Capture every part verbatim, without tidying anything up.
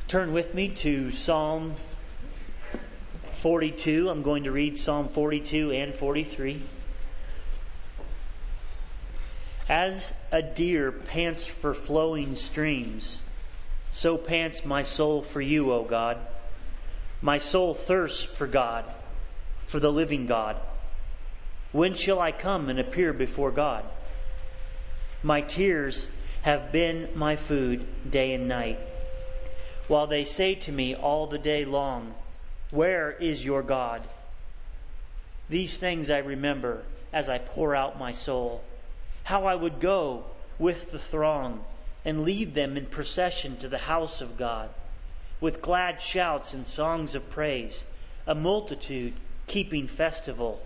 Turn with me to Psalm forty-two. I'm going to read Psalm forty-two and forty-three. As a deer pants for flowing streams, so pants my soul for you, O God. My soul thirsts for God, for the living God. When shall I come and appear before God? My tears have been my food day and night, while they say to me all the day long, where is your God? These things I remember as I pour out my soul, how I would go with the throng and lead them in procession to the house of God, with glad shouts and songs of praise, a multitude keeping festival.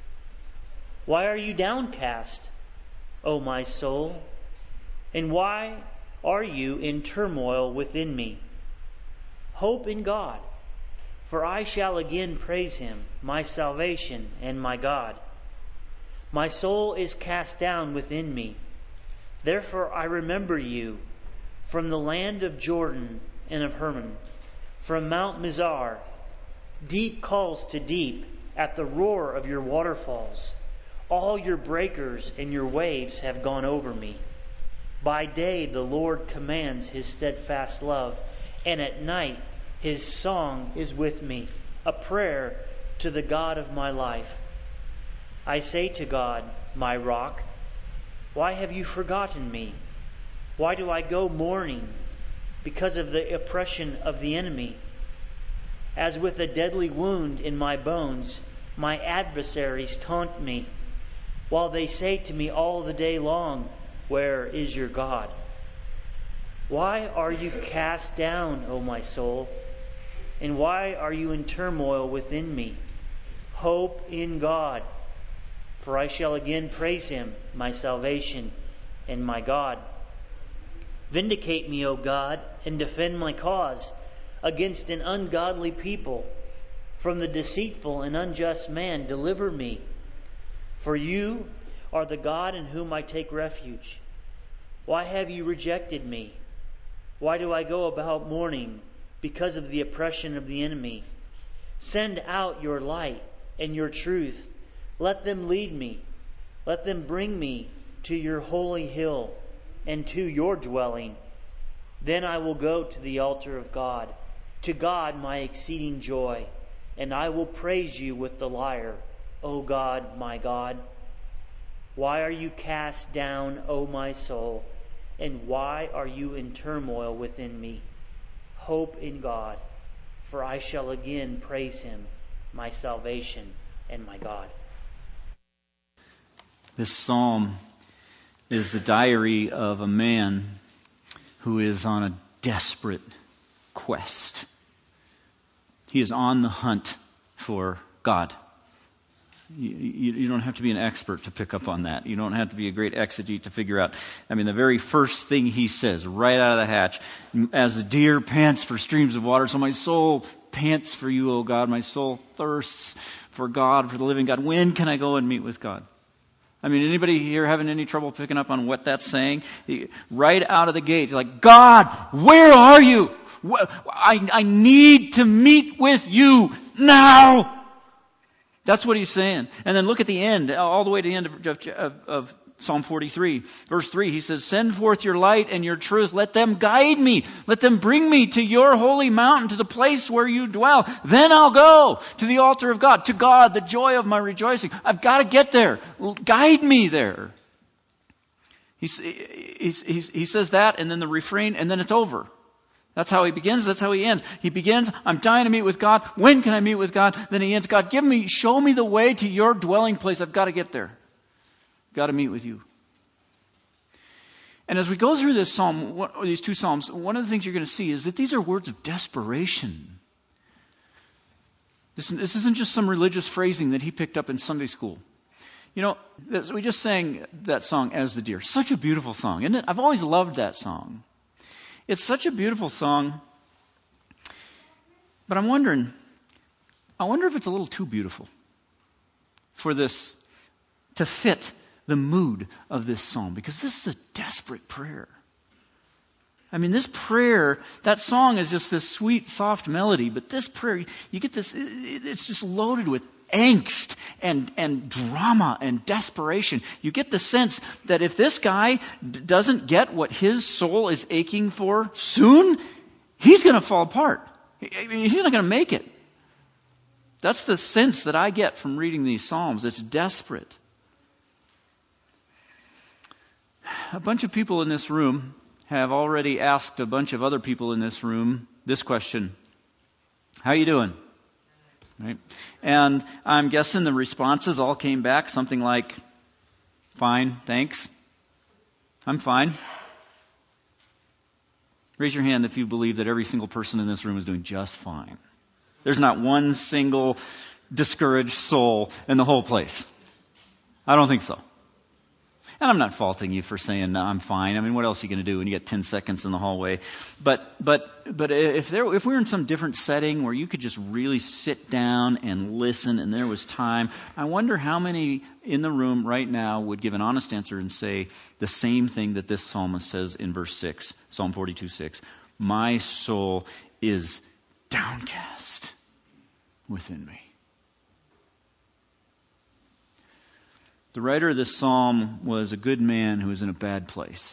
Why are you downcast, O my soul? And why are you in turmoil within me? Hope in God, for I shall again praise Him, my salvation and my God. My soul is cast down within me. Therefore I remember you from the land of Jordan and of Hermon, from Mount Mizar. Deep calls to deep at the roar of your waterfalls. All your breakers and your waves have gone over me. By day the Lord commands His steadfast love, and at night His song is with me, a prayer to the God of my life. I say to God, my rock, why have you forgotten me? Why do I go mourning because of the oppression of the enemy? As with a deadly wound in my bones, my adversaries taunt me, while they say to me all the day long, where is your God? Why are you cast down, O my soul? And why are you in turmoil within me? Hope in God, for I shall again praise Him, my salvation and my God. Vindicate me, O God, and defend my cause against an ungodly people. From the deceitful and unjust man, deliver me. For you are the God in whom I take refuge. Why have you rejected me? Why do I go about mourning because of the oppression of the enemy? Send out your light and your truth. Let them lead me. Let them bring me to your holy hill and to your dwelling. Then I will go to the altar of God, to God my exceeding joy, and I will praise you with the lyre, O God, my God. Why are you cast down, O my soul? And why are you in turmoil within me? Hope in God, for I shall again praise Him, my salvation and my God. This psalm is the diary of a man who is on a desperate quest. He is on the hunt for God. You, you, you don't have to be an expert to pick up on that. You don't have to be a great exegete to figure out. I mean, the very first thing he says right out of the hatch, as the deer pants for streams of water, so my soul pants for you, O God. My soul thirsts for God, for the living God. When can I go and meet with God? I mean, anybody here having any trouble picking up on what that's saying? He, right out of the gate, he's like, God, where are you? I, I need to meet with you now. That's what he's saying. And then look at the end, all the way to the end of, of, of Psalm forty-three. Verse three, he says, send forth your light and your truth. Let them guide me. Let them bring me to your holy mountain, to the place where you dwell. Then I'll go to the altar of God, to God, the joy of my rejoicing. I've got to get there. Guide me there. He's, he's, he's, he says that, and then the refrain, and then it's over. That's how he begins. That's how he ends. He begins, I'm dying to meet with God. When can I meet with God? Then he ends, God, give me, show me the way to your dwelling place. I've got to get there. Got to meet with you. And as we go through this psalm, or these two psalms, one of the things you're going to see is that these are words of desperation. This, this isn't just some religious phrasing that he picked up in Sunday school. You know, we just sang that song, As the Deer. Such a beautiful song, isn't it? I've always loved that song. It's such a beautiful song. But I'm wondering, I wonder if it's a little too beautiful for this to fit the mood of this psalm, because this is a desperate prayer. I mean, this prayer, that song is just this sweet, soft melody, but this prayer, you get this, it's just loaded with angst and, and drama and desperation. You get the sense that if this guy d- doesn't get what his soul is aching for soon, he's going to fall apart. I mean, he's not going to make it. That's the sense that I get from reading these Psalms. It's desperate. A bunch of people in this room have already asked a bunch of other people in this room this question. How you doing? Right? And I'm guessing the responses all came back something like, fine, thanks. I'm fine. Raise your hand if you believe that every single person in this room is doing just fine. There's not one single discouraged soul in the whole place. I don't think so. And I'm not faulting you for saying, no, I'm fine. I mean, what else are you going to do when you get ten seconds in the hallway? But but but if there if we were in some different setting where you could just really sit down and listen and there was time, I wonder how many in the room right now would give an honest answer and say the same thing that this psalmist says in verse six, Psalm forty-two six. My soul is downcast within me. The writer of this psalm was a good man who was in a bad place.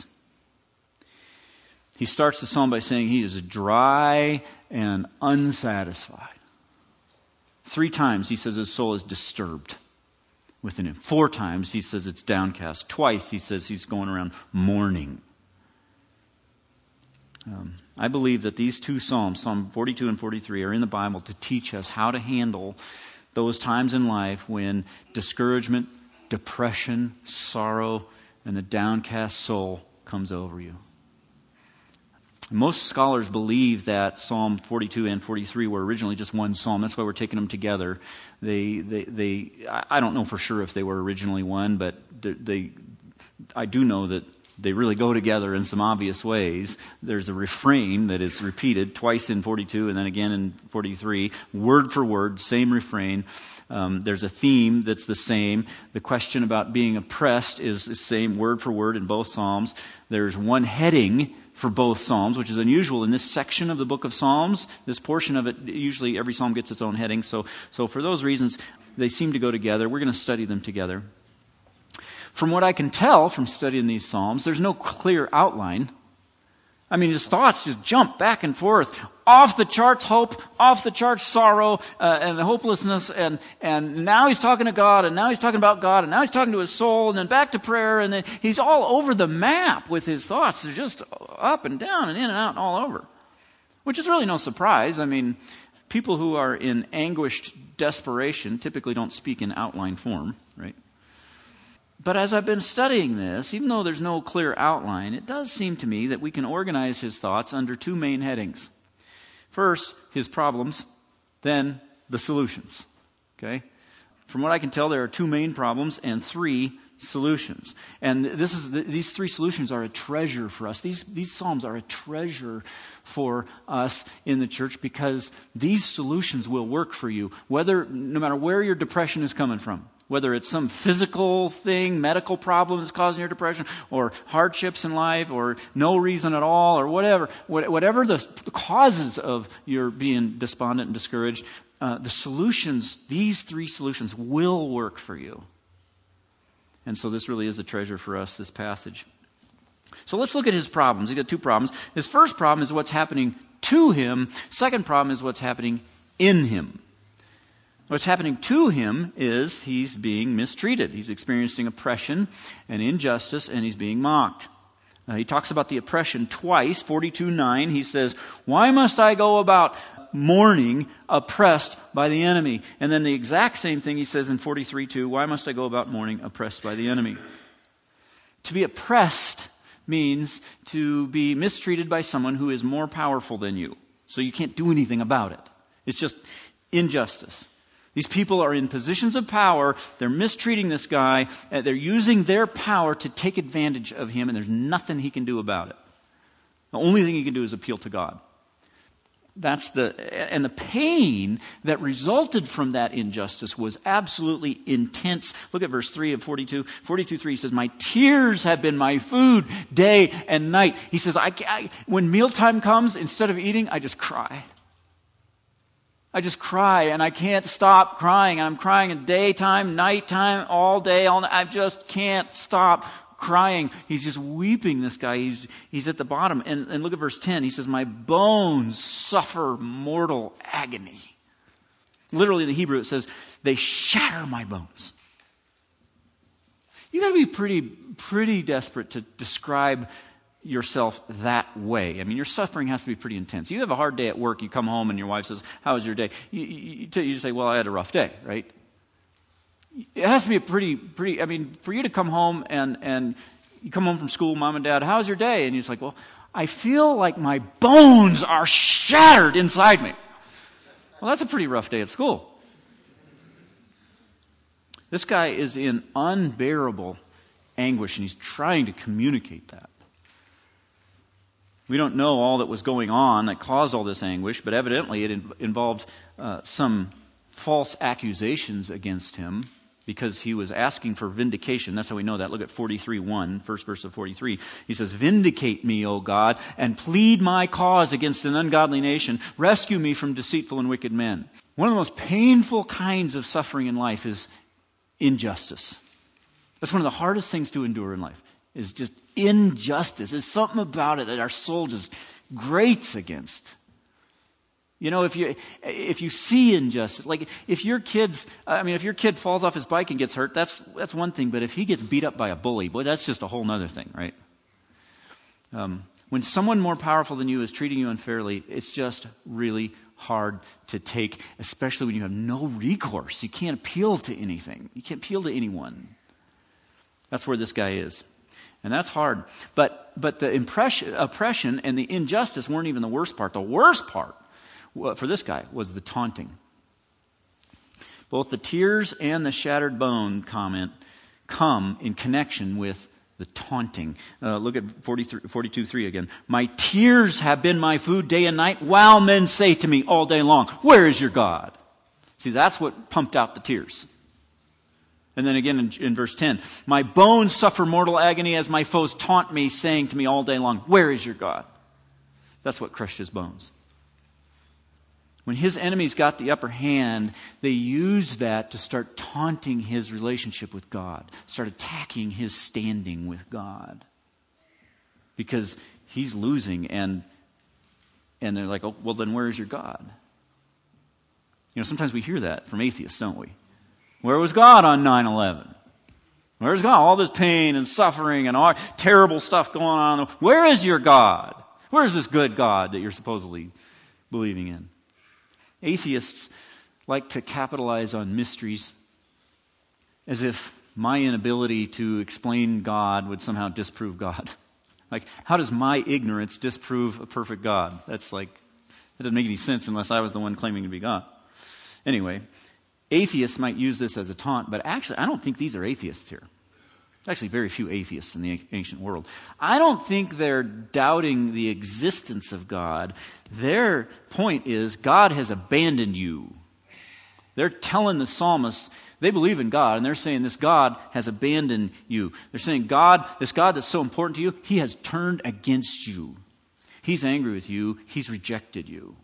He starts the psalm by saying he is dry and unsatisfied. Three times he says his soul is disturbed within him. Four times he says it's downcast. Twice he says he's going around mourning. Um, I believe that these two psalms, Psalm forty-two and forty-three, are in the Bible to teach us how to handle those times in life when discouragement, depression, sorrow, and the downcast soul comes over you. Most scholars believe that Psalm forty-two and forty-three were originally just one psalm. That's why we're taking them together. They, they, they. I don't know for sure if they were originally one, but they. I do know that they really go together in some obvious ways. There's a refrain that is repeated twice in forty-two and then again in forty-three, word for word, same refrain. Um, there's a theme that's the same. The question about being oppressed is the same word for word in both Psalms. There's one heading for both Psalms, which is unusual in this section of the book of Psalms. This portion of it, usually every Psalm gets its own heading. So, so for those reasons, they seem to go together. We're going to study them together. From what I can tell from studying these Psalms, there's no clear outline. I mean, his thoughts just jump back and forth. Off the charts hope, off the charts sorrow, uh, and the hopelessness, and, and now he's talking to God, and now he's talking about God, and now he's talking to his soul, and then back to prayer, and then he's all over the map with his thoughts. They're just up and down and in and out and all over. Which is really no surprise. I mean, people who are in anguished desperation typically don't speak in outline form, right? But as I've been studying this, even though there's no clear outline, it does seem to me that we can organize his thoughts under two main headings. First, his problems, then the solutions. Okay? From what I can tell, there are two main problems and three solutions. And this is the, these three solutions are a treasure for us. These these psalms are a treasure for us in the church because these solutions will work for you, whether no matter where your depression is coming from. Whether it's some physical thing, medical problem that's causing your depression, or hardships in life, or no reason at all, or whatever. Whatever the causes of your being despondent and discouraged, uh, the solutions, these three solutions will work for you. And so this really is a treasure for us, this passage. So let's look at his problems. He's got two problems. His first problem is what's happening to him. Second problem is what's happening in him. What's happening to him is he's being mistreated. He's experiencing oppression and injustice, and he's being mocked. Uh, he talks about the oppression twice. forty-two nine, he says, "Why must I go about mourning, oppressed by the enemy?" And then the exact same thing he says in forty-three two, "Why must I go about mourning, oppressed by the enemy?" To be oppressed means to be mistreated by someone who is more powerful than you. So you can't do anything about it. It's just injustice. These people are in positions of power. They're mistreating this guy. And they're using their power to take advantage of him, and there's nothing he can do about it. The only thing he can do is appeal to God. That's the, and the pain that resulted from that injustice was absolutely intense. Look at verse three of forty-two. forty-two three says, my tears have been my food day and night. He says, I, I when mealtime comes, instead of eating, I just cry. I just cry and I can't stop crying. I'm crying in daytime, nighttime, all day, all night. I just can't stop crying. He's just weeping, this guy. He's he's at the bottom. And, and look at verse ten. He says, my bones suffer mortal agony. Literally in the Hebrew it says, they shatter my bones. You got to be pretty, pretty desperate to describe yourself that way. I mean, your suffering has to be pretty intense. You have a hard day at work. You come home and your wife says, how was your day? You, you, you just say, well, I had a rough day, right? It has to be a pretty, pretty, I mean, for you to come home and, and you come home from school, mom and dad, how's your day? And he's like, well, I feel like my bones are shattered inside me. Well, that's a pretty rough day at school. This guy is in unbearable anguish and he's trying to communicate that. We don't know all that was going on that caused all this anguish, but evidently it in, involved uh, some false accusations against him, because he was asking for vindication. That's how we know that. Look at forty-three one, first verse of forty-three. He says, vindicate me, O God, and plead my cause against an ungodly nation. Rescue me from deceitful and wicked men. One of the most painful kinds of suffering in life is injustice. That's one of the hardest things to endure in life, is just injustice. There's something about it that our soul just grates against. You know, if you if you see injustice, like if your kids, I mean, if your kid falls off his bike and gets hurt, that's that's one thing. But if he gets beat up by a bully, boy, that's just a whole other thing, right? Um, when someone more powerful than you is treating you unfairly, it's just really hard to take, especially when you have no recourse. You can't appeal to anything. You can't appeal to anyone. That's where this guy is. And that's hard. But but the impression, oppression and the injustice weren't even the worst part. The worst part for this guy was the taunting. Both the tears and the shattered bone comment come in connection with the taunting. Uh, look at forty-two three again. My tears have been my food day and night, while men say to me all day long, where is your God? See, that's what pumped out the tears. And then again in, in verse ten, my bones suffer mortal agony as my foes taunt me, saying to me all day long, where is your God? That's what crushed his bones. When his enemies got the upper hand, they used that to start taunting his relationship with God, start attacking his standing with God. Because he's losing, and and they're like, oh, well, then where is your God? You know, sometimes we hear that from atheists, don't we? Where was God on nine eleven? Where's God? All this pain and suffering and all terrible stuff going on. Where is your God? Where is this good God that you're supposedly believing in? Atheists like to capitalize on mysteries as if my inability to explain God would somehow disprove God. Like, how does my ignorance disprove a perfect God? That's like, that doesn't make any sense unless I was the one claiming to be God. Anyway, atheists might use this as a taunt, but actually I don't think these are atheists here. There's actually very few atheists in the ancient world. I don't think they're doubting the existence of God. Their point is God has abandoned you. They're telling the psalmist they believe in God, and they're saying this God has abandoned you. They're saying God, this God that's so important to you, he has turned against you. He's angry with you. He's rejected you.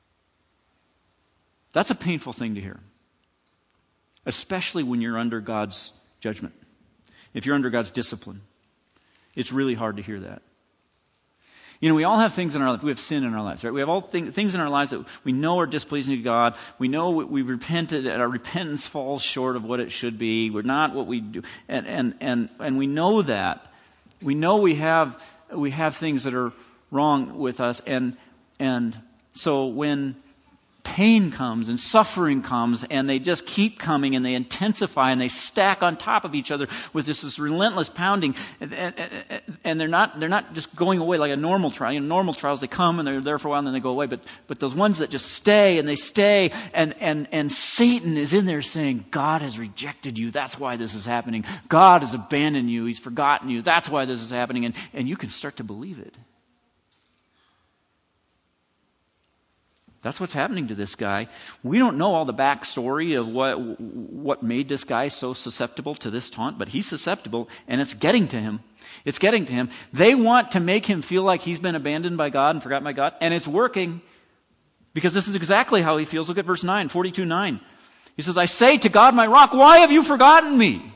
That's a painful thing to hear, especially when you're under God's judgment. If you're under God's discipline, it's really hard to hear that. You know, we all have things in our life. We have sin in our lives, right? We have all thing, things in our lives that we know are displeasing to God. We know we've repented, and our repentance falls short of what it should be. We're not what we do, and and and and we know that. We know we have we have things that are wrong with us, and and so when pain comes and suffering comes and they just keep coming and they intensify and they stack on top of each other with this, this relentless pounding, and, and, and they're not they're not just going away like a normal trial. You know, normal trials, they come and they're there for a while and then they go away, but but those ones that just stay and they stay, and and and Satan is in there saying, God has rejected you, that's why this is happening. God has abandoned you, he's forgotten you, that's why this is happening, and, and you can start to believe it. That's what's happening to this guy. We don't know all the backstory of what what made this guy so susceptible to this taunt, but he's susceptible, and it's getting to him. It's getting to him. They want to make him feel like he's been abandoned by God and forgotten by God, and it's working, because this is exactly how he feels. Look at verse nine, forty-two nine. He says, I say to God, my rock, why have you forgotten me?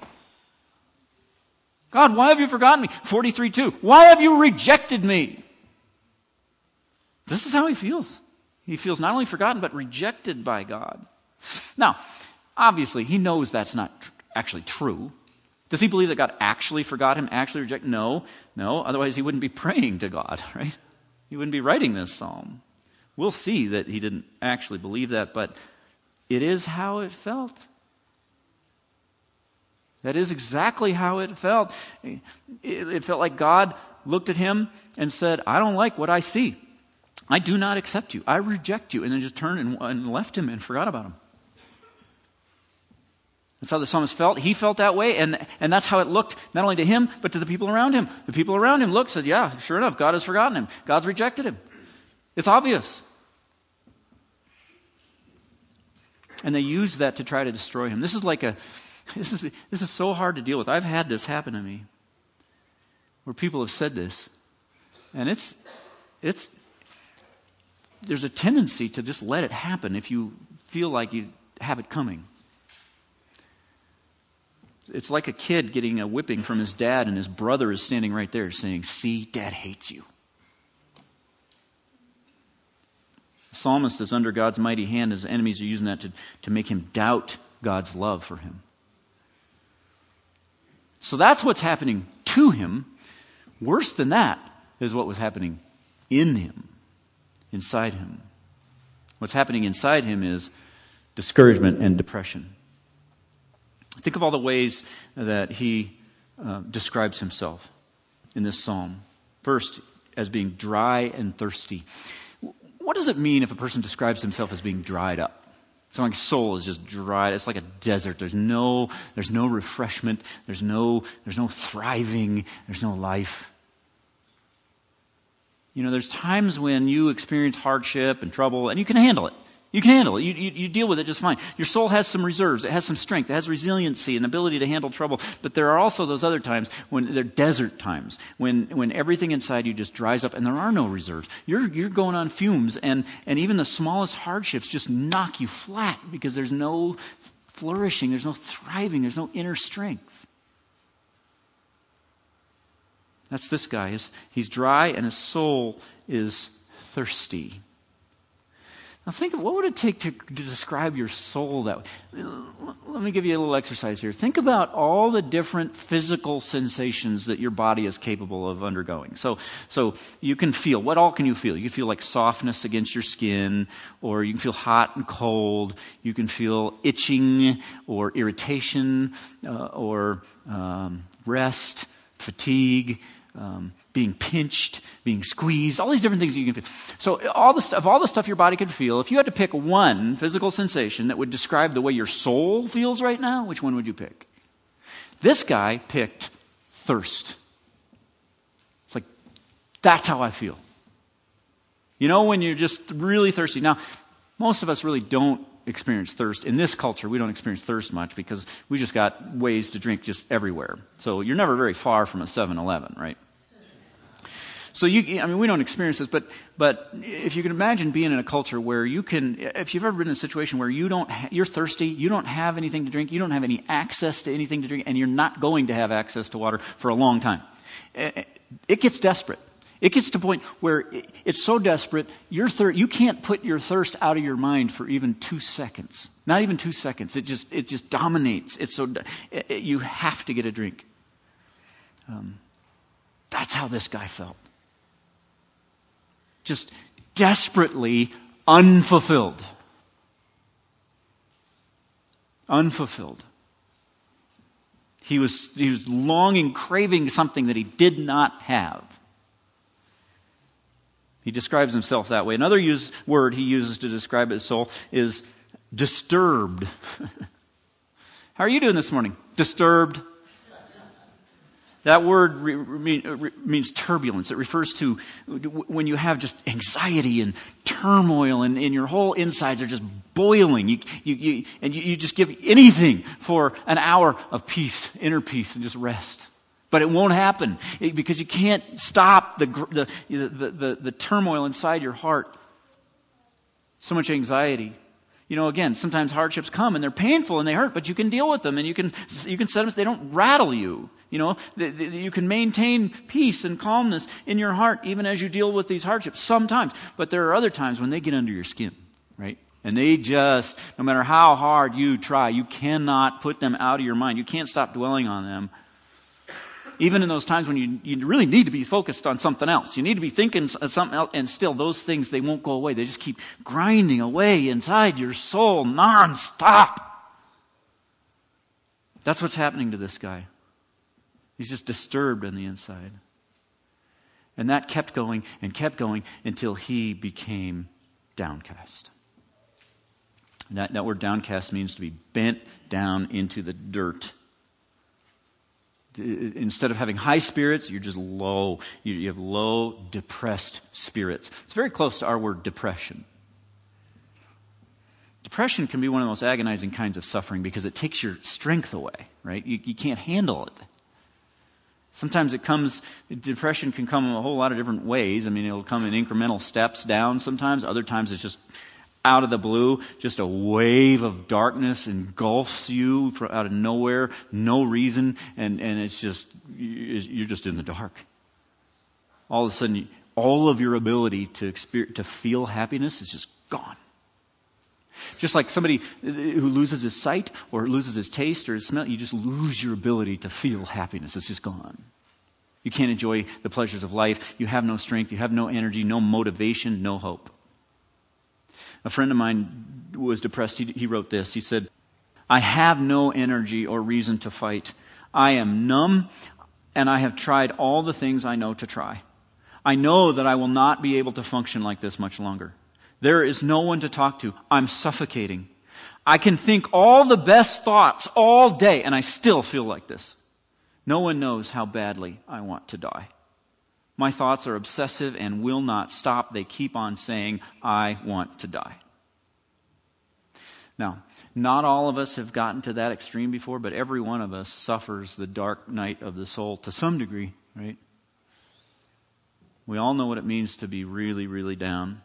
God, why have you forgotten me? forty-three two, why have you rejected me? This is how he feels. He feels not only forgotten, but rejected by God. Now, obviously, he knows that's not tr- actually true. Does he believe that God actually forgot him, actually rejected? No, no. Otherwise, he wouldn't be praying to God, right? He wouldn't be writing this psalm. We'll see that he didn't actually believe that, but it is how it felt. That is exactly how it felt. It, it felt like God looked at him and said, I don't like what I see. I do not accept you. I reject you. And then just turned and, and left him and forgot about him. That's how the psalmist felt. He felt that way, and, and that's how it looked not only to him, but to the people around him. The people around him looked, said, yeah, sure enough, God has forgotten him. God's rejected him. It's obvious. And they used that to try to destroy him. This is like a, this is, this is so hard to deal with. I've had this happen to me, where people have said this, and it's, it's, there's a tendency to just let it happen if you feel like you have it coming. It's like a kid getting a whipping from his dad, and his brother is standing right there saying, see, Dad hates you. The psalmist is under God's mighty hand. His enemies are using that to, to make him doubt God's love for him. So that's what's happening to him. Worse than that is what was happening in him. Inside him. What's happening inside him is discouragement and depression. Think of all the ways that he uh, describes himself in this psalm. First, as being dry and thirsty. What does it mean if a person describes himself as being dried up? Someone's soul is just dried. It's like a desert. There's no, there's no refreshment. There's no, there's no thriving. There's no life. You know, there's times when you experience hardship and trouble, and you can handle it. You can handle it. You, you, you deal with it just fine. Your soul has some reserves. It has some strength. It has resiliency and ability to handle trouble. But there are also those other times when they're desert times, when when everything inside you just dries up and there are no reserves. You're you're going on fumes, and, and even the smallest hardships just knock you flat because there's no flourishing, there's no thriving, there's no inner strength. That's this guy. He's, he's dry and his soul is thirsty. Now think of what would it take to, to describe your soul that way. Let me give you a little exercise here. Think about all the different physical sensations that your body is capable of undergoing. So, so you can feel, what all can you feel? You can feel like softness against your skin, or you can feel hot and cold. You can feel itching or irritation, uh, or um, rest, fatigue, Um, being pinched, being squeezed, all these different things you can feel. So all the stuff, all the stuff your body could feel, if you had to pick one physical sensation that would describe the way your soul feels right now, which one would you pick? This guy picked thirst. It's like, that's how I feel. You know, when you're just really thirsty. Now, most of us really don't experience thirst. In this culture, we don't experience thirst much because we just got ways to drink just everywhere. So you're never very far from a seven eleven, right? So you, I mean, we don't experience this, but but if you can imagine being in a culture where you can, if you've ever been in a situation where you don't, ha- you're thirsty, you don't have anything to drink, you don't have any access to anything to drink, and you're not going to have access to water for a long time, it gets desperate. It gets to the point where it's so desperate, your thir- you can't put your thirst out of your mind for even two seconds. Not even two seconds. It just it just dominates. It's so it, it, you have to get a drink. Um, that's how this guy felt. Just desperately unfulfilled. Unfulfilled. He was he was longing, craving something that he did not have. He describes himself that way. Another use, word he uses to describe his soul is disturbed. How are you doing this morning? Disturbed? That word re- re- means turbulence. It refers to when you have just anxiety and turmoil and, and your whole insides are just boiling. You, you, you, and you, you just give anything for an hour of peace, inner peace, and just rest. But it won't happen because you can't stop the, the, the, the, the turmoil inside your heart. So much anxiety. You know, again, sometimes hardships come and they're painful and they hurt, but you can deal with them and you can you can set them. They don't rattle you. You know, the, the, you can maintain peace and calmness in your heart even as you deal with these hardships. Sometimes, but there are other times when they get under your skin, right? And they just, no matter how hard you try, you cannot put them out of your mind. You can't stop dwelling on them. Even in those times when you, you really need to be focused on something else. You need to be thinking of something else, and still those things, they won't go away. They just keep grinding away inside your soul nonstop. That's what's happening to this guy. He's just disturbed on the inside. And that kept going and kept going until he became downcast. And that, that word downcast means to be bent down into the dirt. Instead of having high spirits, you're just low. You, you have low, depressed spirits. It's very close to our word depression. Depression can be one of the most agonizing kinds of suffering because it takes your strength away, right? You, you can't handle it. Sometimes it comes, depression can come in a whole lot of different ways. I mean, it'll come in incremental steps down sometimes. Other times it's just out of the blue, just a wave of darkness engulfs you from out of nowhere, no reason, and, and it's just, you're just in the dark. All of a sudden, all of your ability to experience, to feel happiness is just gone. Just like somebody who loses his sight or loses his taste or his smell, you just lose your ability to feel happiness. It's just gone. You can't enjoy the pleasures of life. You have no strength. You have no energy, no motivation, no hope. A friend of mine was depressed. He, he wrote this. He said, I have no energy or reason to fight. I am numb, and I have tried all the things I know to try. I know that I will not be able to function like this much longer. There is no one to talk to. I'm suffocating. I can think all the best thoughts all day, and I still feel like this. No one knows how badly I want to die. My thoughts are obsessive and will not stop. They keep on saying, I want to die. Now, not all of us have gotten to that extreme before, but every one of us suffers the dark night of the soul to some degree, right? We all know what it means to be really, really down.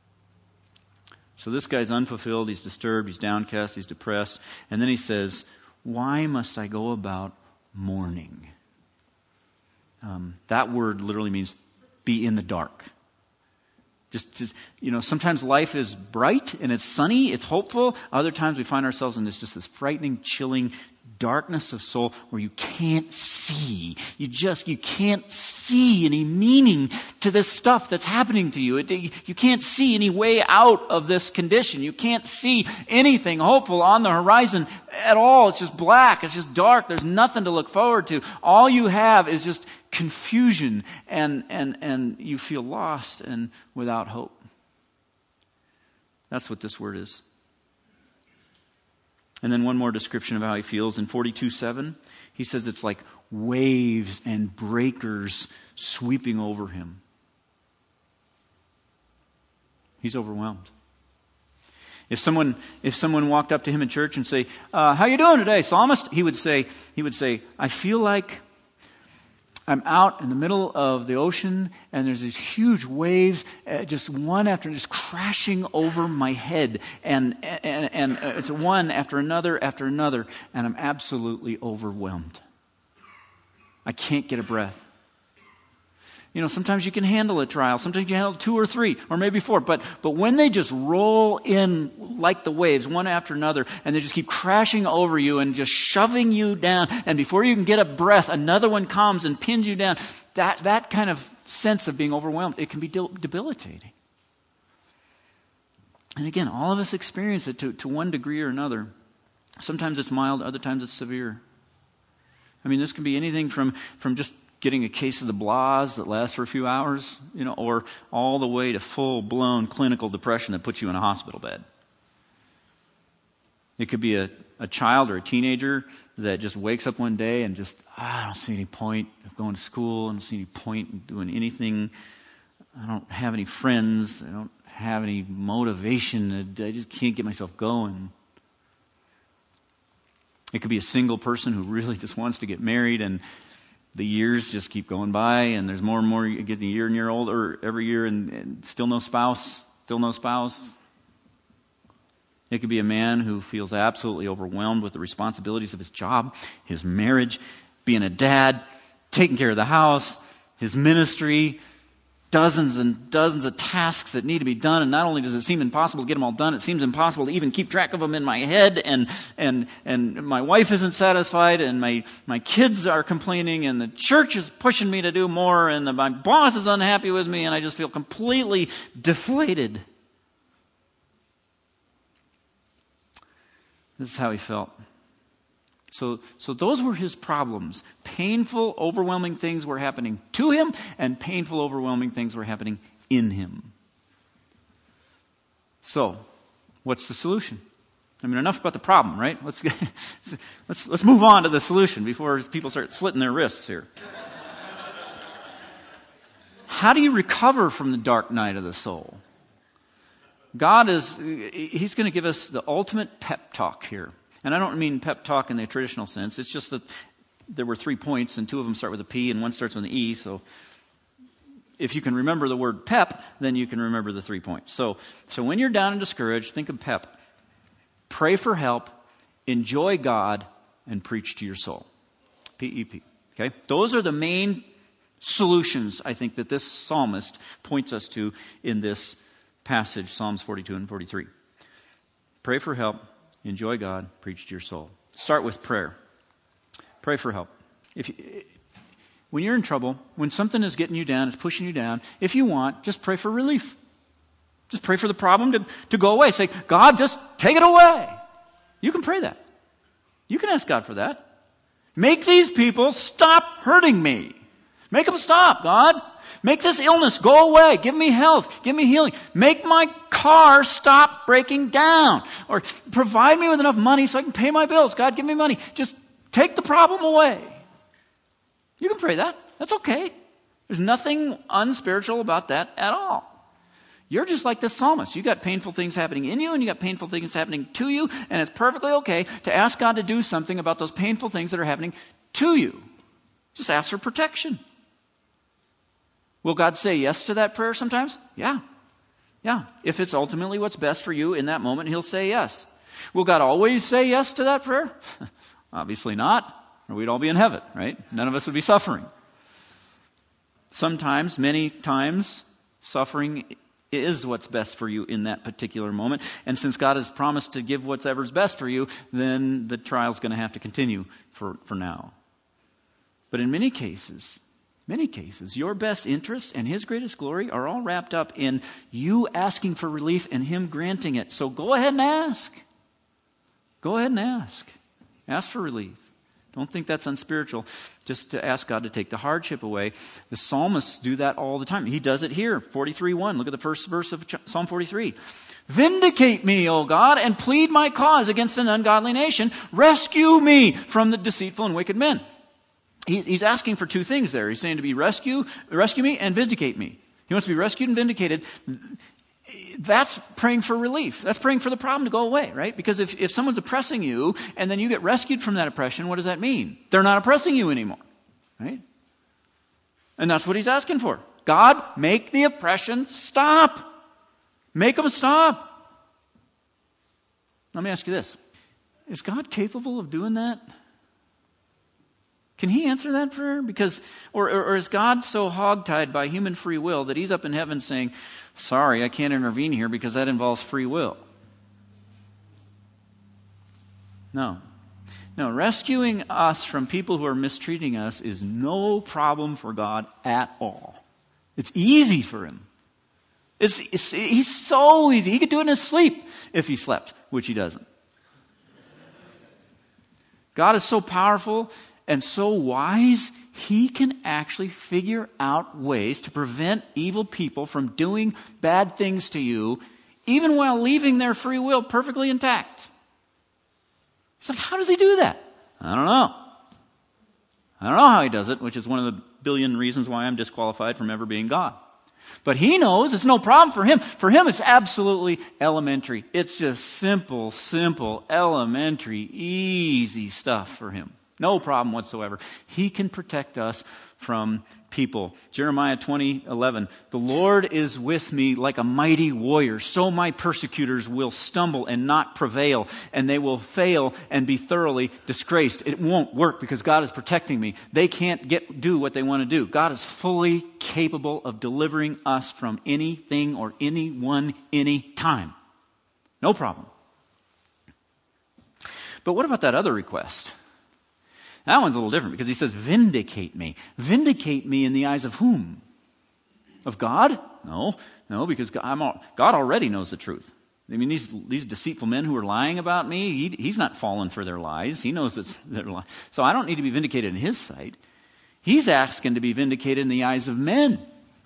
So this guy's unfulfilled, he's disturbed, he's downcast, he's depressed. And then he says, why must I go about mourning? Um, that word literally means be in the dark. Just, just, you know, sometimes life is bright and it's sunny, it's hopeful. Other times we find ourselves in this just this frightening, chilling darkness of soul where you can't see. You just, you can't see any meaning to this stuff that's happening to you. It, you can't see any way out of this condition. You can't see anything hopeful on the horizon at all. It's just black. It's just dark. There's nothing to look forward to. All you have is just confusion and, and, and you feel lost and without hope. That's what this word is. And then one more description of how he feels. In forty-two seven, he says it's like waves and breakers sweeping over him. He's overwhelmed. If someone if someone walked up to him in church and say, uh, how you doing today, psalmist? He would say, he would say, I feel like I'm out in the middle of the ocean and there's these huge waves, uh, just one after just crashing over my head. And, and, and it's one after another after another. And I'm absolutely overwhelmed. I can't get a breath. You know, sometimes you can handle a trial. Sometimes you can handle two or three or maybe four. But but when they just roll in like the waves, one after another, and they just keep crashing over you and just shoving you down, and before you can get a breath, another one comes and pins you down, that, that kind of sense of being overwhelmed, it can be debilitating. And again, all of us experience it to, to one degree or another. Sometimes it's mild, other times it's severe. I mean, this can be anything from, from just getting a case of the blahs that lasts for a few hours, you know, or all the way to full-blown clinical depression that puts you in a hospital bed. It could be a, a child or a teenager that just wakes up one day and just, ah, I don't see any point of going to school. I don't see any point in doing anything. I don't have any friends. I don't have any motivation. I just can't get myself going. It could be a single person who really just wants to get married, and the years just keep going by, and there's more and more, you get a year and year older every year, and, and still no spouse, still no spouse. It could be a man who feels absolutely overwhelmed with the responsibilities of his job, his marriage, being a dad, taking care of the house, his ministry, dozens and dozens of tasks that need to be done, and not only does it seem impossible to get them all done, it seems impossible to even keep track of them in my head, and and and my wife isn't satisfied, and my my kids are complaining, and the church is pushing me to do more, and the, my boss is unhappy with me, and I just feel completely deflated. This is how he felt. So, so those were his problems. Painful, overwhelming things were happening to him, and painful, overwhelming things were happening in him. So, what's the solution? I mean, enough about the problem, right? Let's let's let's move on to the solution before people start slitting their wrists here. How do you recover from the dark night of the soul? God is, He's going to give us the ultimate pep talk here. And I don't mean pep talk in the traditional sense. It's just that there were three points, and two of them start with a P, and one starts with an E. So if you can remember the word pep, then you can remember the three points. So, so when you're down and discouraged, think of pep. Pray for help, enjoy God, and preach to your soul. P E P. Okay? Those are the main solutions, I think, that this psalmist points us to in this passage, Psalms forty-two and forty-three. Pray for help. Enjoy God, preach to your soul. Start with prayer. Pray for help. If you, when you're in trouble, when something is getting you down, it's pushing you down, if you want, just pray for relief. Just pray for the problem to, to go away. Say, God, just take it away. You can pray that. You can ask God for that. Make these people stop hurting me. Make them stop, God. Make this illness go away. Give me health. Give me healing. Make my car stop breaking down. Or provide me with enough money so I can pay my bills. God, give me money. Just take the problem away. You can pray that. That's okay. There's nothing unspiritual about that at all. You're just like the psalmist. You got painful things happening in you, and you got painful things happening to you, and it's perfectly okay to ask God to do something about those painful things that are happening to you. Just ask for protection. Will God say yes to that prayer sometimes? Yeah. Yeah. If it's ultimately what's best for you in that moment, He'll say yes. Will God always say yes to that prayer? Obviously not, or we'd all be in heaven, right? None of us would be suffering. Sometimes, many times, suffering is what's best for you in that particular moment. And since God has promised to give whatever's best for you, then the trial's going to have to continue for, for now. But in many cases, Many cases, your best interests and His greatest glory are all wrapped up in you asking for relief and Him granting it. So go ahead and ask. Go ahead and ask. Ask for relief. Don't think that's unspiritual, just to ask God to take the hardship away. The psalmists do that all the time. He does it here, forty-three one. Look at the first verse of Psalm forty-three. Vindicate me, O God, and plead my cause against an ungodly nation. Rescue me from the deceitful and wicked men. He's asking for two things there. He's saying to be rescue, rescue me and vindicate me. He wants to be rescued and vindicated. That's praying for relief. That's praying for the problem to go away, right? Because if, if someone's oppressing you and then you get rescued from that oppression, what does that mean? They're not oppressing you anymore, right? And that's what he's asking for. God, make the oppression stop. Make them stop. Let me ask you this. Is God capable of doing that? Can He answer that prayer? Because, or, or, or is God so hogtied by human free will that He's up in heaven saying, sorry, I can't intervene here because that involves free will? No. No, rescuing us from people who are mistreating us is no problem for God at all. It's easy for Him. It's, it's, he's so easy. He could do it in His sleep if He slept, which He doesn't. God is so powerful and so wise, He can actually figure out ways to prevent evil people from doing bad things to you, even while leaving their free will perfectly intact. It's like, how does He do that? I don't know. I don't know how he does it, which is one of the billion reasons why I'm disqualified from ever being God. But he knows it's no problem for him. For him, it's absolutely elementary. It's just simple, simple, elementary, easy stuff for him. No problem whatsoever. He can protect us from people. Jeremiah twenty eleven. The Lord is with me like a mighty warrior. So my persecutors will stumble and not prevail, and they will fail and be thoroughly disgraced. It won't work because God is protecting me. They can't get do what they want to do. God is fully capable of delivering us from anything or anyone, anytime. No problem. But what about that other request? That one's a little different because he says, vindicate me. Vindicate me in the eyes of whom? Of God? No, no, because God, I'm all, God already knows the truth. I mean, these these deceitful men who are lying about me, he, he's not fallen for their lies. He knows it's their lies. So I don't need to be vindicated in his sight. He's asking to be vindicated in the eyes of men.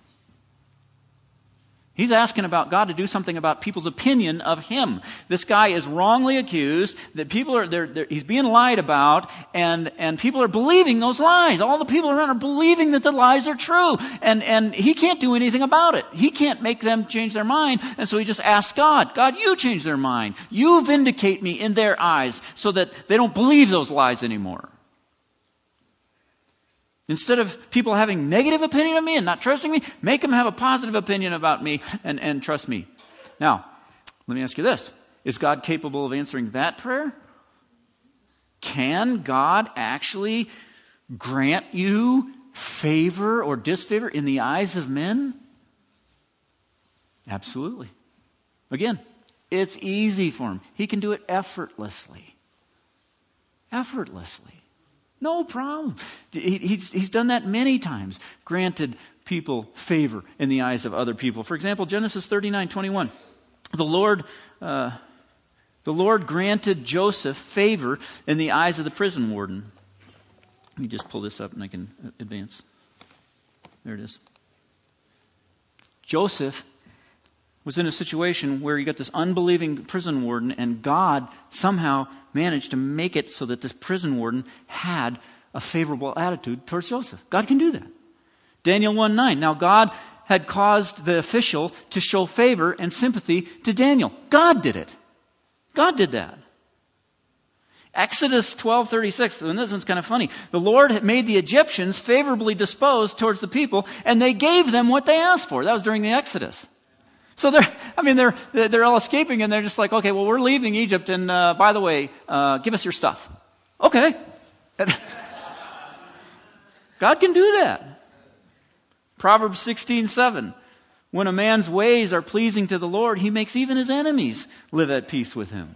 He's asking about God to do something about people's opinion of him. This guy is wrongly accused, that people are, they're, they're, he's being lied about, and, and people are believing those lies. All the people around are believing that the lies are true, and, and he can't do anything about it. He can't make them change their mind, and so he just asks God, God, you change their mind. You vindicate me in their eyes so that they don't believe those lies anymore. Instead of people having negative opinion of me and not trusting me, make them have a positive opinion about me and, and trust me. Now, let me ask you this. Is God capable of answering that prayer? Can God actually grant you favor or disfavor in the eyes of men? Absolutely. Again, it's easy for him. He can do it effortlessly. Effortlessly. No problem. He, he's, he's done that many times. Granted people favor in the eyes of other people. For example, Genesis thirty-nine twenty-one. The Lord, uh, the Lord granted Joseph favor in the eyes of the prison warden. Let me just pull this up and I can advance. There it is. Joseph was in a situation where you got this unbelieving prison warden, and God somehow managed to make it so that this prison warden had a favorable attitude towards Joseph. God can do that. Daniel one nine. Now God had caused the official to show favor and sympathy to Daniel. God did it. God did that. Exodus twelve thirty-six, and this one's kind of funny. The Lord had made the Egyptians favorably disposed towards the people, and they gave them what they asked for. That was during the Exodus. So they're, I mean, they're, they're all escaping and they're just like, okay, well, we're leaving Egypt and, uh, by the way, uh, give us your stuff. Okay. God can do that. Proverbs sixteen seven. When a man's ways are pleasing to the Lord, he makes even his enemies live at peace with him.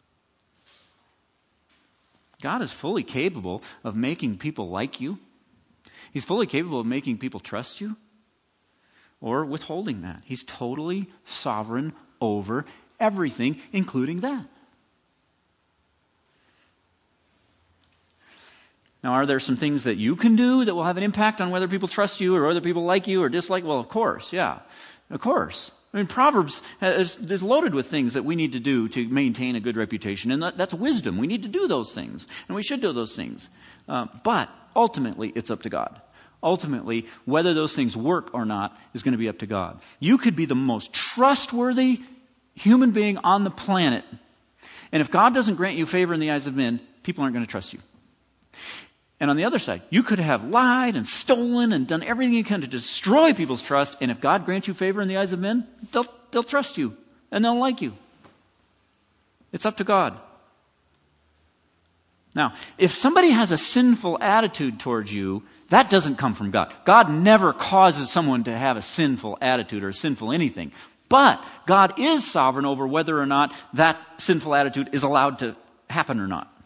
God is fully capable of making people like you. He's fully capable of making people trust you. Or withholding that. He's totally sovereign over everything, including that. Now, are there some things that you can do that will have an impact on whether people trust you or whether people like you or dislike? Well, of course, yeah. Of course. I mean, Proverbs is, is loaded with things that we need to do to maintain a good reputation, and that, that's wisdom. We need to do those things, and we should do those things. Uh, but ultimately, it's up to God. Ultimately, whether those things work or not is going to be up to God. You could be the most trustworthy human being on the planet, and if God doesn't grant you favor in the eyes of men, people aren't going to trust you. And on the other side, you could have lied and stolen and done everything you can to destroy people's trust, and if God grants you favor in the eyes of men, they'll, they'll trust you, and they'll like you. It's up to God. Now, if somebody has a sinful attitude towards you, that doesn't come from God. God never causes someone to have a sinful attitude or a sinful anything. But God is sovereign over whether or not that sinful attitude is allowed to happen or not.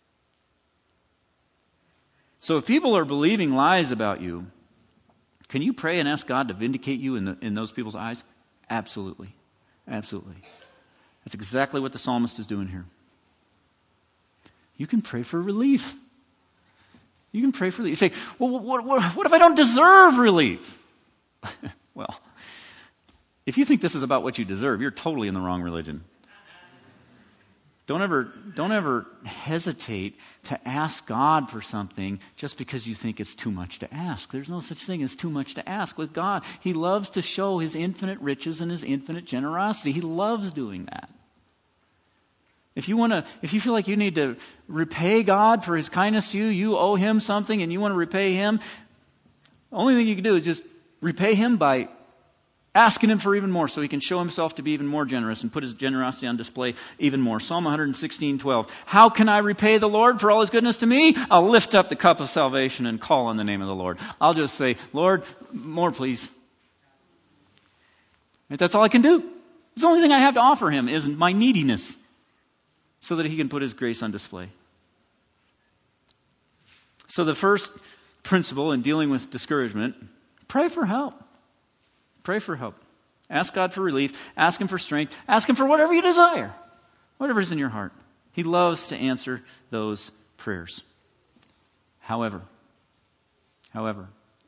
So if people are believing lies about you, can you pray and ask God to vindicate you in, the, in those people's eyes? Absolutely. Absolutely. That's exactly what the psalmist is doing here. You can pray for relief. You can pray for relief. You say, well, what, what, what if I don't deserve relief? Well, if you think this is about what you deserve, you're totally in the wrong religion. Don't ever, don't ever hesitate to ask God for something just because you think it's too much to ask. There's no such thing as too much to ask with God. He loves to show His infinite riches and His infinite generosity. He loves doing that. If you want to, if you feel like you need to repay God for His kindness to you, you owe Him something and you want to repay Him, the only thing you can do is just repay Him by asking Him for even more so He can show Himself to be even more generous and put His generosity on display even more. Psalm one sixteen, twelve. How can I repay the Lord for all His goodness to me? I'll lift up the cup of salvation and call on the name of the Lord. I'll just say, Lord, more please. Right? That's all I can do. It's the only thing I have to offer Him is my neediness so that He can put His grace on display. So the first principle in dealing with discouragement, pray for help. Pray for help. Ask God for relief. Ask Him for strength. Ask Him for whatever you desire. Whatever's in your heart. He loves to answer those prayers. However, however,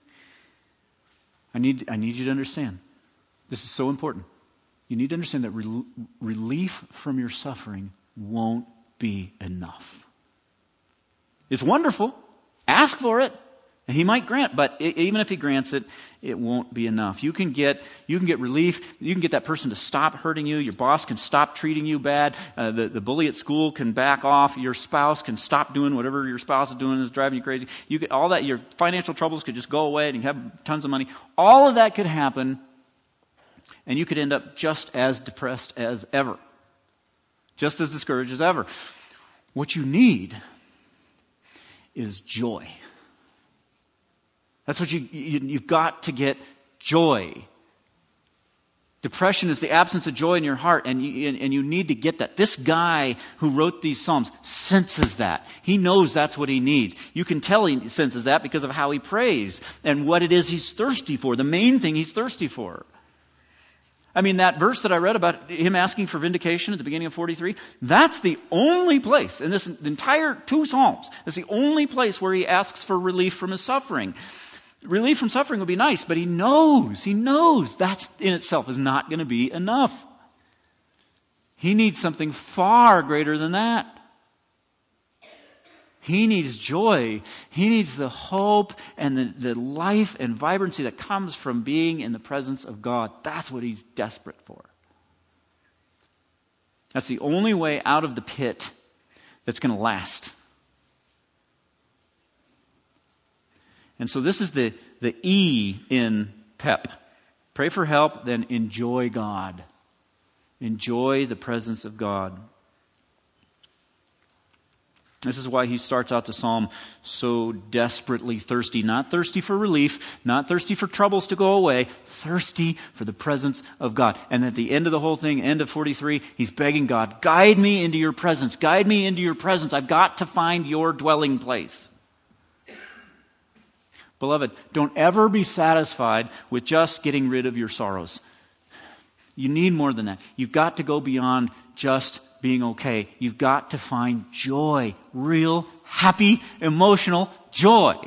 I need, I need you to understand. This is so important. You need to understand that rel- relief from your suffering won't be enough. It's wonderful. Ask for it. And He might grant, but even if He grants it, it won't be enough. You can get, you can get relief. You can get that person to stop hurting you. Your boss can stop treating you bad. Uh, the, the bully at school can back off. Your spouse can stop doing whatever your spouse is doing is driving you crazy. You could, all that, your financial troubles could just go away and you have tons of money. All of that could happen, and you could end up just as depressed as ever. Just as discouraged as ever. What you need is joy. That's what you, you, you've got to get joy. Depression is the absence of joy in your heart, and you, and, and you need to get that. This guy who wrote these Psalms senses that. He knows that's what he needs. You can tell he senses that because of how he prays and what it is he's thirsty for, the main thing he's thirsty for. I mean, that verse that I read about him asking for vindication at the beginning of forty-three, that's the only place in this entire two Psalms, that's the only place where he asks for relief from his suffering. Relief from suffering would be nice, but he knows, he knows that in itself is not going to be enough. He needs something far greater than that. He needs joy. He needs the hope and the, the life and vibrancy that comes from being in the presence of God. That's what he's desperate for. That's the only way out of the pit that's going to last. And so this is the, the E in PEP. Pray for help, then enjoy God. Enjoy the presence of God. This is why he starts out the psalm so desperately thirsty. Not thirsty for relief, not thirsty for troubles to go away, thirsty for the presence of God. And at the end of the whole thing, end of forty-three, he's begging God, guide me into your presence, guide me into your presence. I've got to find your dwelling place. Beloved, don't ever be satisfied with just getting rid of your sorrows. You need more than that. You've got to go beyond just being okay. You've got to find joy. Real, happy, emotional joy.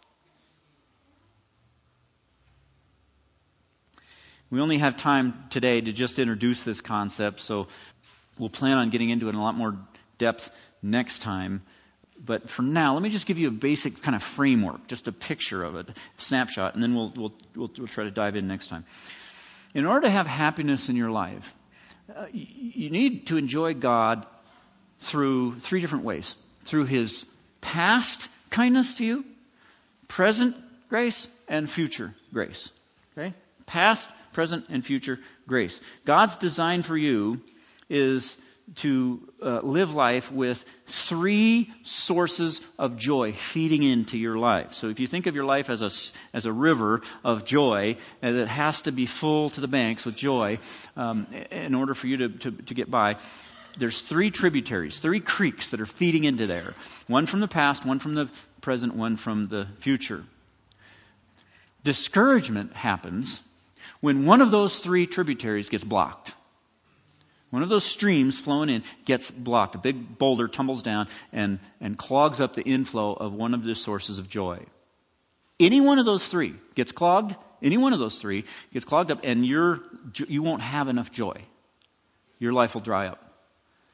We only have time today to just introduce this concept, so we'll plan on getting into it in a lot more depth next time. But for now, let me just give you a basic kind of framework, just a picture of it, a snapshot, and then we'll, we'll, we'll, we'll try to dive in next time. In order to have happiness in your life, uh, you, you need to enjoy God through three different ways. Through His past kindness to you, present grace, and future grace. Okay? Past, present, and future grace. God's design for you is to uh, live life with three sources of joy feeding into your life. So if you think of your life as a, as a river of joy, and it has to be full to the banks with joy um, in order for you to, to, to get by, there's three tributaries, three creeks that are feeding into there. One from the past, one from the present, one from the future. Discouragement happens when one of those three tributaries gets blocked. One of those streams flowing in gets blocked. A big boulder tumbles down and, and clogs up the inflow of one of the sources of joy. Any one of those three gets clogged, any one of those three gets clogged up, and you're, you won't have enough joy. Your life will dry up.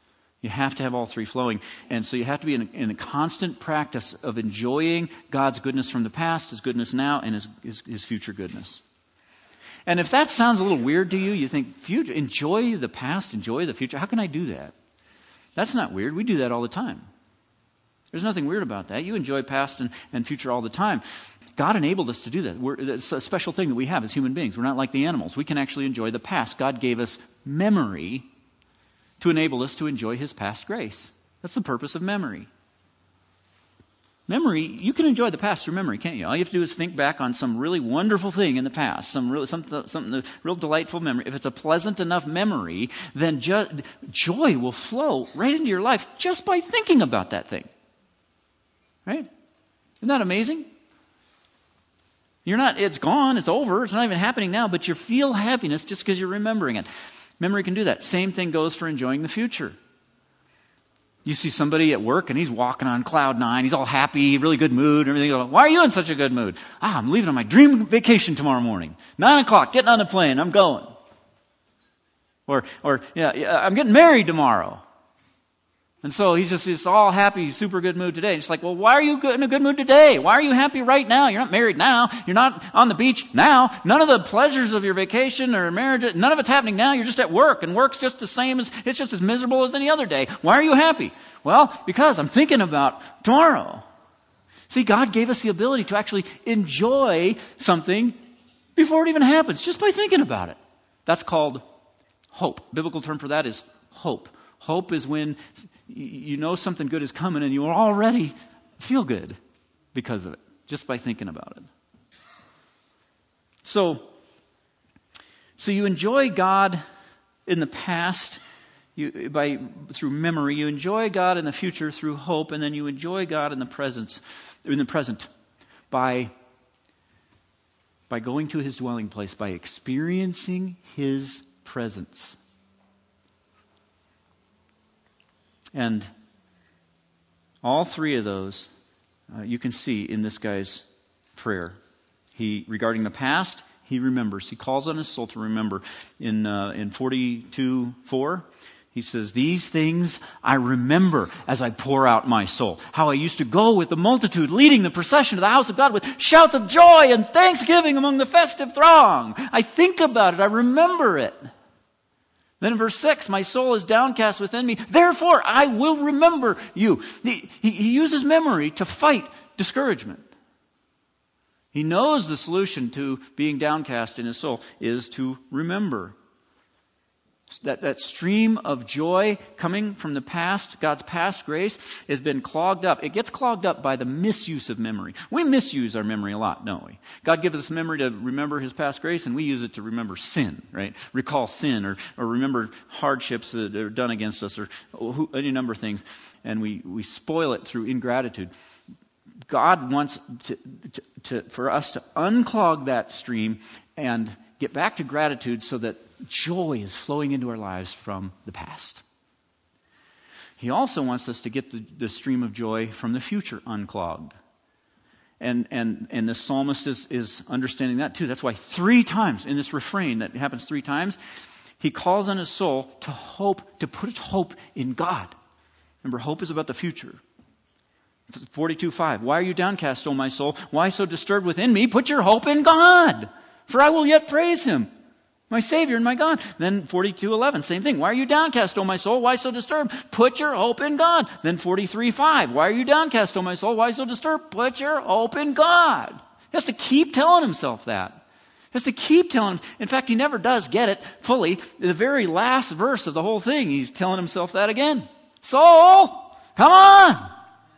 You have to have all three flowing. And so you have to be in a, in a constant practice of enjoying God's goodness from the past, His goodness now, and His, His, His future goodness. And if that sounds a little weird to you, you think, future, enjoy the past, enjoy the future. How can I do that? That's not weird. We do that all the time. There's nothing weird about that. You enjoy past and, and future all the time. God enabled us to do that. We're, it's a special thing that we have as human beings. We're not like the animals. We can actually enjoy the past. God gave us memory to enable us to enjoy His past grace. That's the purpose of memory. Memory, you can enjoy the past through memory, can't you? All you have to do is think back on some really wonderful thing in the past, some really, something, something real delightful memory. If it's a pleasant enough memory, then jo- joy will flow right into your life just by thinking about that thing. Right? Isn't that amazing? You're not, it's gone, it's over, it's not even happening now, but you feel happiness just because you're remembering it. Memory can do that. Same thing goes for enjoying the future. You see somebody at work and he's walking on cloud nine, he's all happy, really good mood, and everything. You're like, why are you in such a good mood? Ah, I'm leaving on my dream vacation tomorrow morning. Nine o'clock, getting on the plane, I'm going. Or, or, yeah, yeah I'm getting married tomorrow. And so he's just he's all happy, super good mood today. It's like, well, why are you in a good mood today? Why are you happy right now? You're not married now. You're not on the beach now. None of the pleasures of your vacation or marriage, none of it's happening now. You're just at work, and work's just the same as, it's just as miserable as any other day. Why are you happy? Well, because I'm thinking about tomorrow. See, God gave us the ability to actually enjoy something before it even happens, just by thinking about it. That's called hope. Biblical term for that is hope. Hope is when you know something good is coming and you already feel good because of it, just by thinking about it. So, so you enjoy God in the past you, by through memory. You enjoy God in the future through hope, and then you enjoy God in the presence, in the present, by by going to His dwelling place, by experiencing His presence. And all three of those uh, you can see in this guy's prayer. He, regarding the past, he remembers. He calls on his soul to remember. In uh, in forty-two four, he says, "These things I remember as I pour out my soul. How I used to go with the multitude, leading the procession to the house of God with shouts of joy and thanksgiving among the festive throng. I think about it. I remember it." Then in verse six, "My soul is downcast within me. Therefore, I will remember you." He, he, he uses memory to fight discouragement. He knows the solution to being downcast in his soul is to remember. That, that stream of joy coming from the past, God's past grace, has been clogged up. It gets clogged up by the misuse of memory. We misuse our memory a lot, don't we? God gives us memory to remember His past grace, and we use it to remember sin, right? Recall sin, or, or remember hardships that are done against us, or any number of things. And we, we spoil it through ingratitude. God wants to, to, to, for us to unclog that stream and get back to gratitude so that joy is flowing into our lives from the past. He also wants us to get the, the stream of joy from the future unclogged. And and and the psalmist is, is understanding that too. That's why three times in this refrain that happens three times, he calls on his soul to hope, to put its hope in God. Remember, hope is about the future. forty-two five, "Why are you downcast, O my soul? Why so disturbed within me? Put your hope in God, for I will yet praise Him, my Savior and my God." Then forty-two eleven, same thing. "Why are you downcast, O my soul? Why so disturbed? Put your hope in God." Then forty-three five, "Why are you downcast, O my soul? Why so disturbed? Put your hope in God." He has to keep telling himself that. He has to keep telling him. In fact, he never does get it fully. The very last verse of the whole thing, he's telling himself that again. Soul, come on.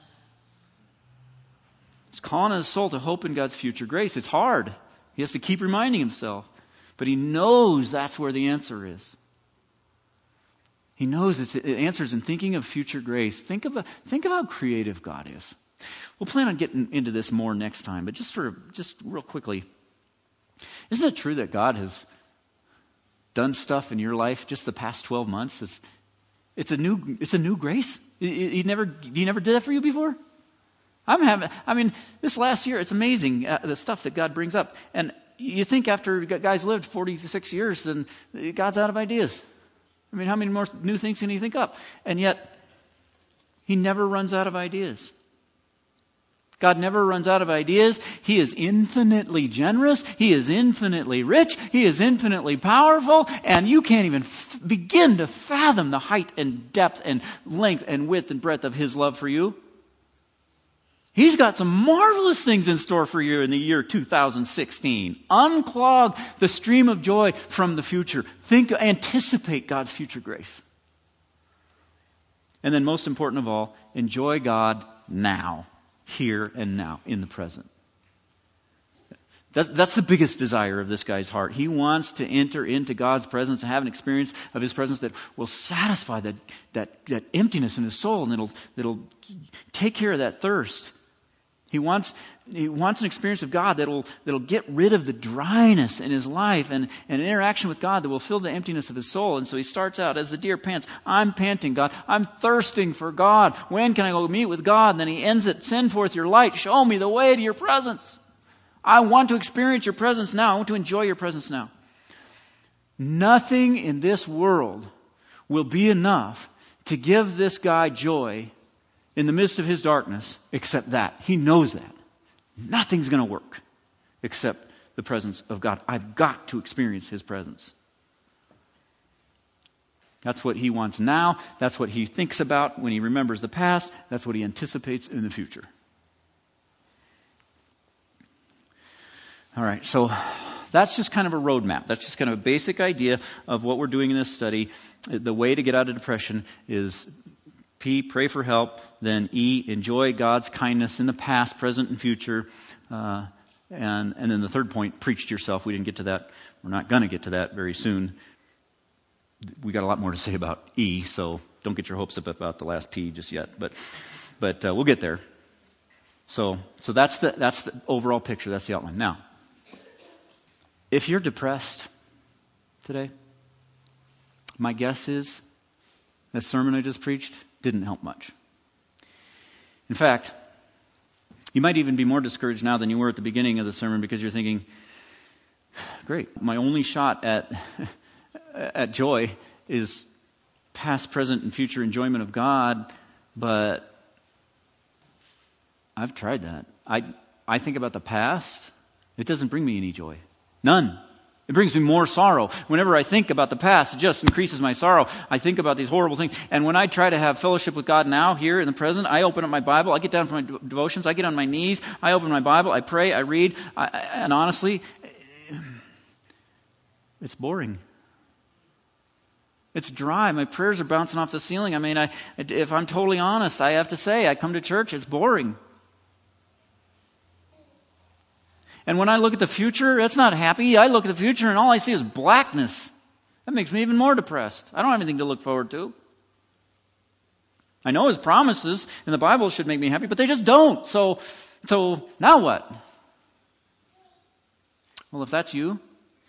He's calling his soul to hope in God's future grace. It's hard. He has to keep reminding himself. But he knows that's where the answer is. He knows it's, the answer is in thinking of future grace. Think of, a, think of how creative God is. We'll plan on getting into this more next time, but just for just real quickly, isn't it true that God has done stuff in your life just the past twelve months? It's, it's a new it's a new grace. He, he never he never did that for you before. I'm having. I mean, this last year, it's amazing uh, the stuff that God brings up. And you think after guys lived forty-six years, then God's out of ideas. I mean, how many more new things can He think up? And yet, He never runs out of ideas. God never runs out of ideas. He is infinitely generous. He is infinitely rich. He is infinitely powerful. And you can't even f- begin to fathom the height and depth and length and width and breadth of His love for you. He's got some marvelous things in store for you in the year two thousand sixteen. Unclog the stream of joy from the future. Think, anticipate God's future grace. And then most important of all, enjoy God now. Here and now, in the present. That's, that's the biggest desire of this guy's heart. He wants to enter into God's presence and have an experience of His presence that will satisfy that, that, that emptiness in his soul, and it'll, it'll take care of that thirst. He wants, he wants an experience of God that'll, that'll get rid of the dryness in his life and, and an interaction with God that will fill the emptiness of his soul. And so he starts out as the deer pants. I'm panting, God. I'm thirsting for God. When can I go meet with God? And then he ends it. Send forth your light. Show me the way to your presence. I want to experience your presence now. I want to enjoy your presence now. Nothing in this world will be enough to give this guy joy in the midst of his darkness, except that. He knows that. Nothing's going to work except the presence of God. I've got to experience His presence. That's what he wants now. That's what he thinks about when he remembers the past. That's what he anticipates in the future. All right, so that's just kind of a roadmap. That's just kind of a basic idea of what we're doing in this study. The way to get out of depression is P, pray for help. Then E, enjoy God's kindness in the past, present, and future. Uh, and, and then the third point, preach to yourself. We didn't get to that. We're not going to get to that very soon. We got a lot more to say about E, so don't get your hopes up about the last P just yet. But but uh, we'll get there. So so that's the that's the overall picture. That's the outline. Now, if you're depressed today, my guess is that sermon I just preached didn't help much. In fact, you might even be more discouraged now than you were at the beginning of the sermon because you're thinking, great, my only shot at at joy is past, present, and future enjoyment of God, but I've tried that. I I think about the past, it doesn't bring me any joy. None. It brings me more sorrow. Whenever I think about the past, it just increases my sorrow. I think about these horrible things. And when I try to have fellowship with God now, here in the present, I open up my Bible, I get down from my devotions, I get on my knees, I open my Bible, I pray, I read, I, and honestly, it's boring. It's dry. My prayers are bouncing off the ceiling. I mean, I, if I'm totally honest, I have to say, I come to church, it's boring. And when I look at the future, that's not happy. I look at the future and all I see is blackness. That makes me even more depressed. I don't have anything to look forward to. I know His promises in the Bible should make me happy, but they just don't. So, so now what? Well, if that's you,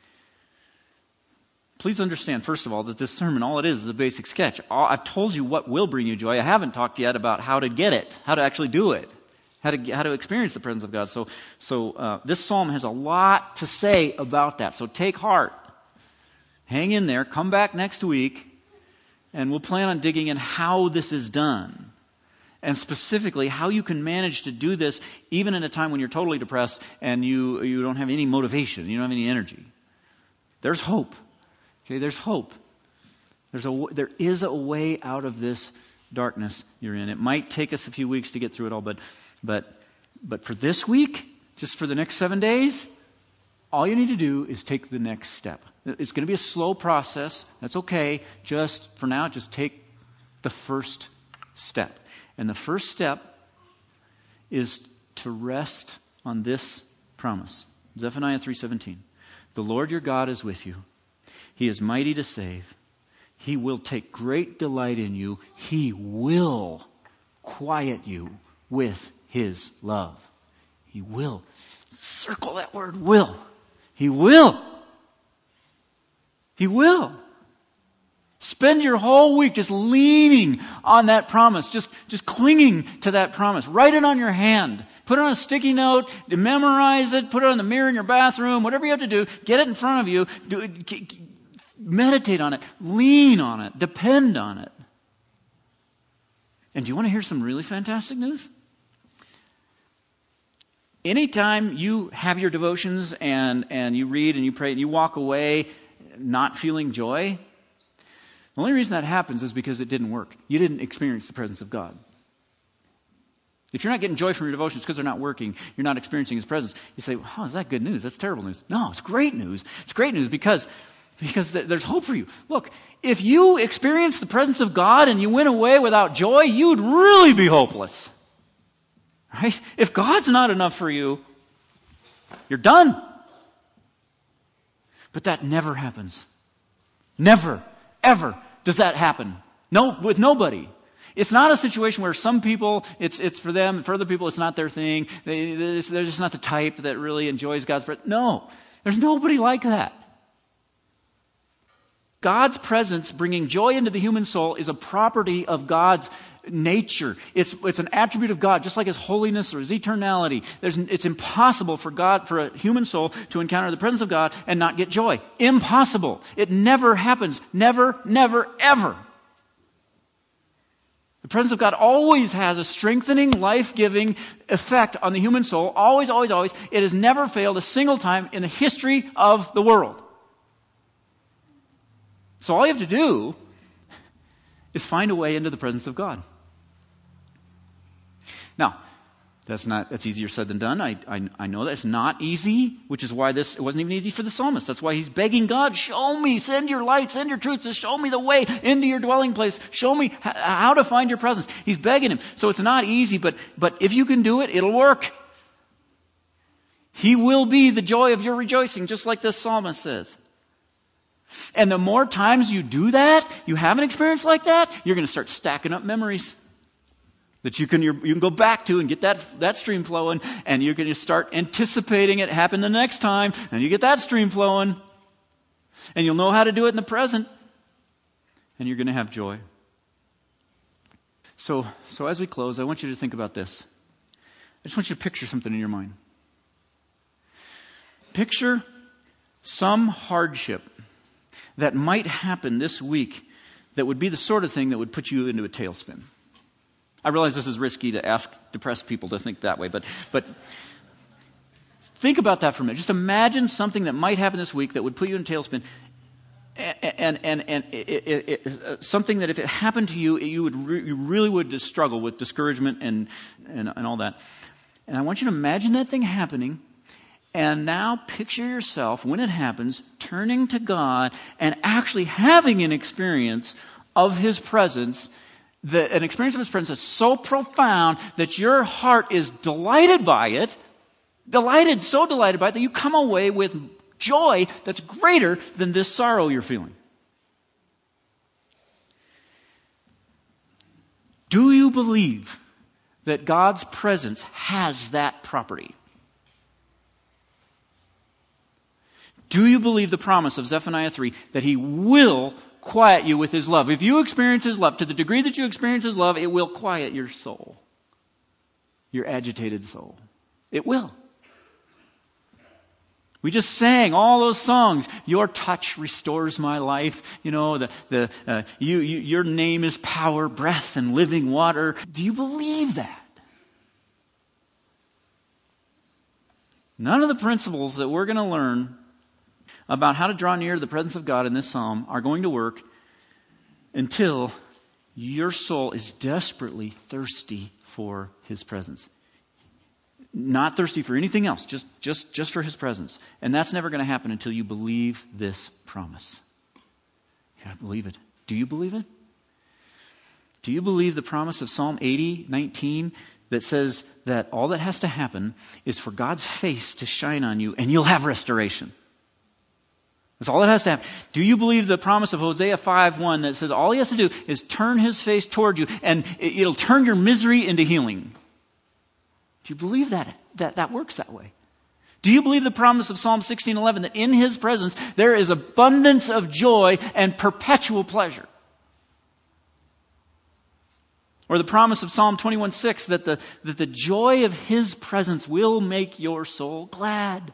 please understand, first of all, that this sermon, all it is is a basic sketch. I've told you what will bring you joy. I haven't talked yet about how to get it, how to actually do it. How to how to experience the presence of God. So so uh, this psalm has a lot to say about that. So take heart, hang in there, come back next week, and we'll plan on digging in how this is done, and specifically how you can manage to do this even in a time when you're totally depressed and you you don't have any motivation, you don't have any energy. There's hope. Okay, there's hope. There's a there is a way out of this darkness you're in. It might take us a few weeks to get through it all, but. But but for this week, just for the next seven days, all you need to do is take the next step. It's going to be a slow process. That's okay. Just for now, just take the first step. And the first step is to rest on this promise. Zephaniah three seventeen. The Lord your God is with you. He is mighty to save. He will take great delight in you. He will quiet you with His love. He will. Circle that word, will. He will. He will. Spend your whole week just leaning on that promise, just, just clinging to that promise. Write it on your hand. Put it on a sticky note. Memorize it. Put it on the mirror in your bathroom. Whatever you have to do, get it in front of you. Do it, meditate on it. Lean on it. Depend on it. And do you want to hear some really fantastic news? Anytime you have your devotions and, and you read and you pray and you walk away not feeling joy, the only reason that happens is because it didn't work. You didn't experience the presence of God. If you're not getting joy from your devotions because they're not working, you're not experiencing His presence, you say, how is that good news? That's terrible news. No, it's great news. It's great news because, because th- there's hope for you. Look, if you experience the presence of God and you went away without joy, you'd really be hopeless. Right? If God's not enough for you, you're done. But that never happens. Never, ever does that happen. No, with nobody. It's not a situation where some people, it's it's for them, for other people, it's not their thing. They, they're just not the type that really enjoys God's presence. No, there's nobody like that. God's presence bringing joy into the human soul is a property of God's nature. It's it's an attribute of God, just like His holiness or His eternality. There's, it's impossible for God, for a human soul to encounter the presence of God and not get joy. Impossible. It never happens. Never, never, ever. The presence of God always has a strengthening, life-giving effect on the human soul. Always, always, always. It has never failed a single time in the history of the world. So all you have to do is find a way into the presence of God. Now, that's not that's easier said than done. I, I I know that's not easy, which is why this it wasn't even easy for the psalmist. That's why he's begging God, show me, send your light, send your truth, to show me the way into your dwelling place. Show me h- how to find your presence. He's begging him. So it's not easy, but but if you can do it, it'll work. He will be the joy of your rejoicing, just like this psalmist says. And the more times you do that, you have an experience like that, you're going to start stacking up memories that you can you can go back to and get that that stream flowing, and you're going to start anticipating it happen the next time, and you get that stream flowing, and you'll know how to do it in the present, and you're going to have joy. So, so as we close, I want you to think about this. I just want you to picture something in your mind. Picture some hardship that might happen this week that would be the sort of thing that would put you into a tailspin. I realize this is risky to ask depressed people to think that way, but but think about that for a minute. Just imagine something that might happen this week that would put you in a tailspin, and and and, and it, it, it, something that if it happened to you, you would re- you really would just struggle with discouragement and, and and all that. And I want you to imagine that thing happening. And now picture yourself, when it happens, turning to God and actually having an experience of His presence, that, an experience of His presence that's so profound that your heart is delighted by it, delighted, so delighted by it, that you come away with joy that's greater than this sorrow you're feeling. Do you believe that God's presence has that property? Do you believe the promise of Zephaniah three that He will quiet you with His love? If you experience His love, to the degree that you experience His love, it will quiet your soul, your agitated soul. It will. We just sang all those songs. Your touch restores my life. You know, the the uh, you, you your name is power, breath, and living water. Do you believe that? None of the principles that we're going to learn about how to draw near to the presence of God in this psalm are going to work until your soul is desperately thirsty for His presence. Not thirsty for anything else, just, just, just for His presence. And that's never going to happen until you believe this promise. You got to believe it. Do you believe it? Do you believe the promise of Psalm eighty nineteen that says that all that has to happen is for God's face to shine on you and you'll have restoration? That's all that has to happen. Do you believe the promise of Hosea five one that says all He has to do is turn His face toward you and it'll turn your misery into healing? Do you believe that that, that works that way? Do you believe the promise of Psalm sixteen eleven that in His presence there is abundance of joy and perpetual pleasure? Or the promise of Psalm twenty-one six that the, that the joy of His presence will make your soul glad?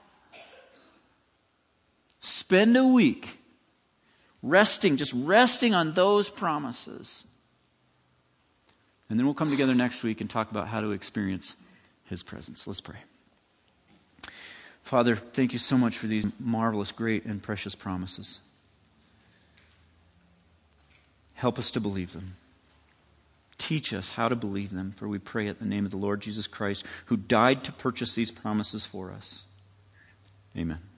Spend a week resting, just resting on those promises. And then we'll come together next week and talk about how to experience His presence. Let's pray. Father, thank you so much for these marvelous, great, and precious promises. Help us to believe them. Teach us how to believe them, for we pray it in the name of the Lord Jesus Christ, who died to purchase these promises for us. Amen.